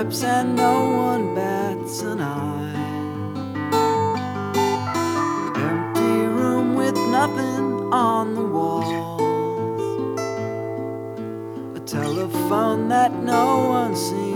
and no one bats an eye. Empty room with nothing on the walls. A telephone that no one seems